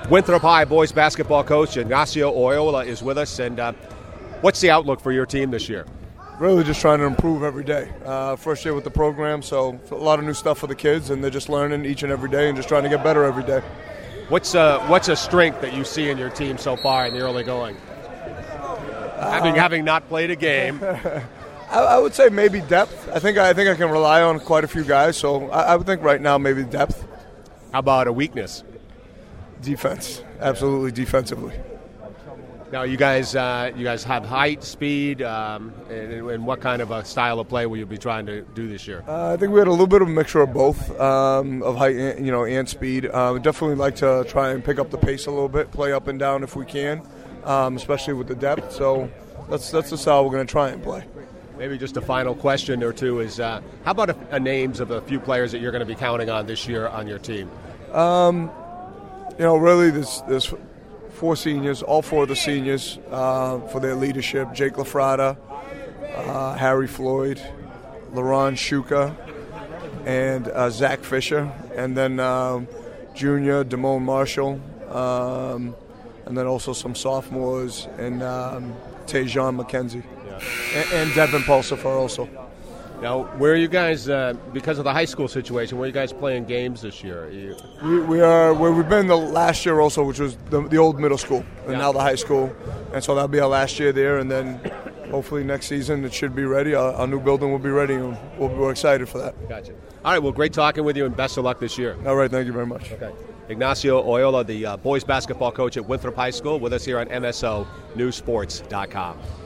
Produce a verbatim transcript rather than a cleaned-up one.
Winthrop High boys basketball coach Ignacio Oyola is with us. And uh, what's the outlook for your team this year? Really just trying to improve every day. Uh, first year with the program, so a lot of new stuff for the kids, and they're just learning each and every day and just trying to get better every day. What's uh, what's a strength that you see in your team so far in the early going? Uh, having having not played a game. I, I would say maybe depth. I think I think I can rely on quite a few guys, so I, I would think right now maybe depth. How about a weakness? Defense, absolutely defensively. Now, you guys, uh, you guys have height, speed, um, and, and what kind of a style of play will you be trying to do this year? Uh, I think we had a little bit of a mixture of both, um, of height, and, you know, and speed. Uh, we definitely like to try and pick up the pace a little bit, play up and down if we can, um, especially with the depth. So that's that's the style we're going to try and play. Maybe just a final question or two is, uh, how about a, a names of a few players that you're going to be counting on this year on your team? Um, you know, really, there's there's four seniors, all four of the seniors uh, for their leadership. Jake Lafrada, uh, Harry Floyd, LaRon Shuka, and uh, Zach Fisher, and then um, junior Damone Marshall, um, and then also some sophomores, and um, Tajon McKenzie, yeah. and, and Devin Pulsifer also. Now, where are you guys, uh, because of the high school situation, where are you guys playing games this year? Are you... we, we are where we've been the last year also, which was the, the old middle school, and yeah. now the high school. And so that'll be our last year there, and then hopefully next season it should be ready. Our, our new building will be ready, and we'll, we're excited for that. Gotcha. All right, well, great talking with you, and best of luck this year. All right, thank you very much. Okay. Ignacio Oyola, the uh, boys basketball coach at Winthrop High School, with us here on M S O News Sports dot com.